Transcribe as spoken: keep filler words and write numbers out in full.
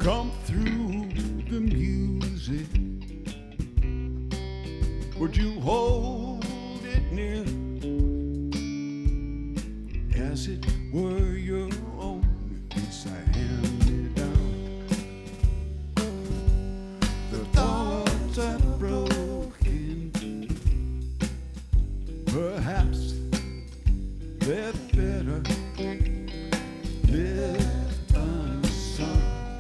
come through the music? Would you hold it near as it were your own? It's a hand-me-down. The thoughts are broken. Perhaps they're better